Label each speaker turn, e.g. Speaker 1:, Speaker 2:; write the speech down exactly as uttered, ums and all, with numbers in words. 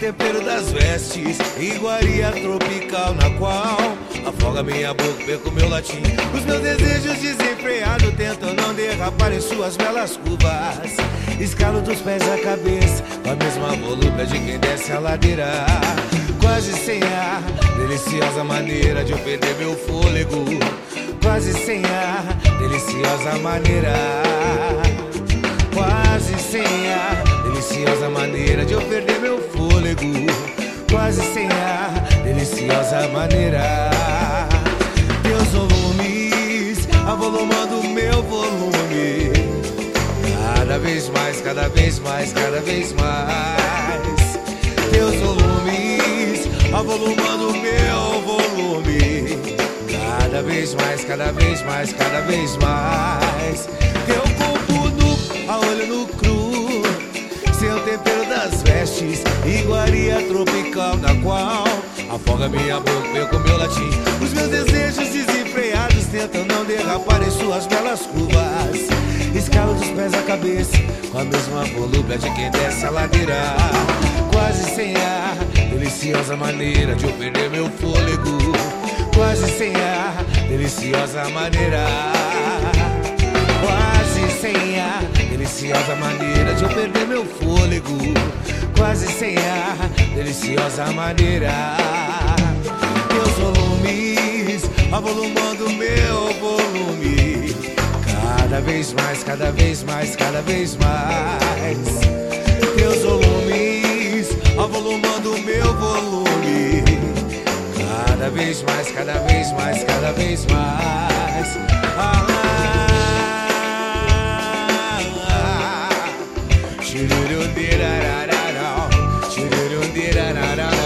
Speaker 1: tempero das vestes, iguaria tropical na qual afoga minha boca, perco meu latim. Os meus desejos desenfreados tentam não derrapar em suas belas curvas. Escalo dos pés à cabeça, com a mesma volúpia de quem desce a ladeira. Quase sem ar, deliciosa maneira de eu perder meu fôlego. Quase sem ar, deliciosa maneira. Quase sem ar, deliciosa maneira de eu perder meu fôlego. Quase sem ar, deliciosa maneira. Teus volumes, avolumando meu volume. Cada vez mais, cada vez mais, cada vez mais. Teus volumes, avolumando meu volume. Cada vez mais, cada vez mais, cada vez mais. Teu corpo nu, a olho no cru, seu tempero das vestes, iguaria tropical na qual afoga minha boca, perco meu latim. Os meus desejos desenfreados tentam não derrapar em suas belas curvas. Escalo dos pés à cabeça, com a mesma volúpia de quem desce a ladeira. Quase sem ar, deliciosa maneira de eu perder meu fôlego. Quase sem ar, deliciosa maneira. Quase sem ar, deliciosa maneira de eu perder meu fôlego. Quase sem ar, deliciosa maneira. Meus volumes, avolumando meu volume. Cada vez mais, cada vez mais, cada vez mais. Meus volumes, avolumando meu volume. Cada vez mais, cada vez mais, cada vez mais. Ah, ah, ah.